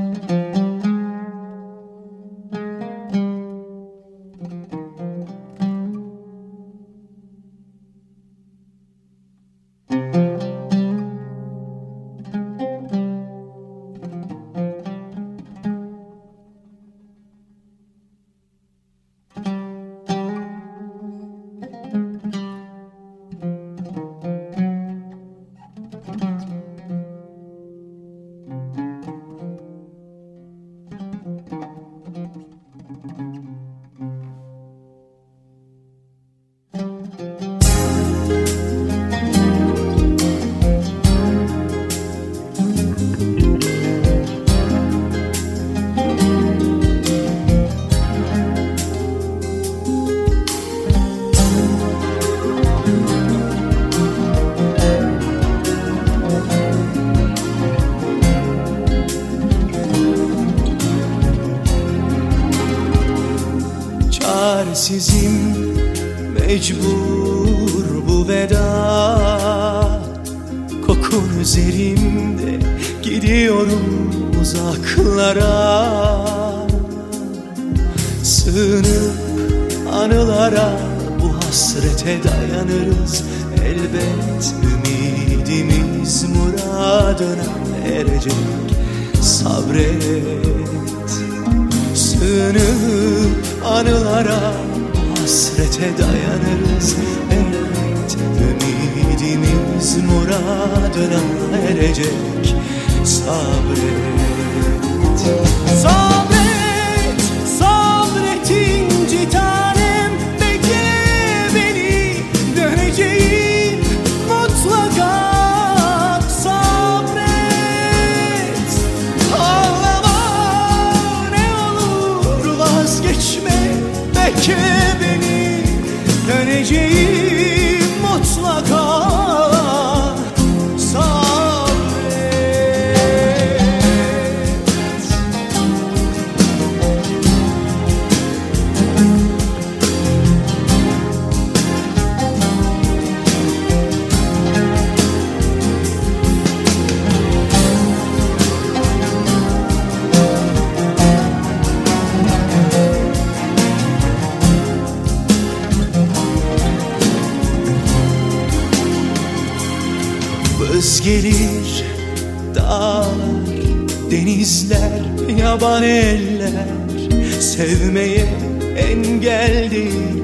Çaresizim, mecbur bu veda. Kokun üzerimde, gidiyorum uzaklara. Sığınıp anılara, bu hasrete dayanırız elbet. Ümidimiz muradına erecek, sabret. Sığınıp anılara, hasrete dayanırız elbet. Ümidimiz muradına erecek, sabret. Sabret, sabret inci tanem, bekle beni, döneceğim mutlaka. Sabret, ağlama ne olur, vazgeçme, bekle beni, döneceğim mutlaka. Vız gelir dağlar, denizler, yaban eller, sevmeye engel değil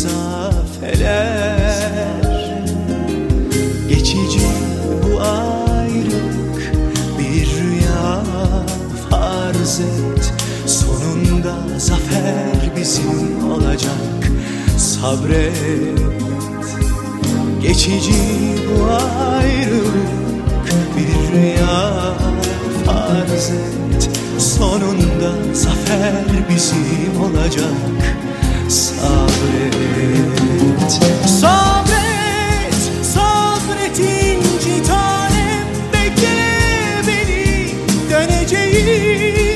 mesafeler. Geçici bu ayrılık bir rüya, farz et. Sonunda zafer bizim olacak, sabret. Geçici bu ayrılık bir rüya, farz et. Sonunda zafer bizim olacak, sabret. Sabret, sabret inci tanem, bekle beni, döneceğim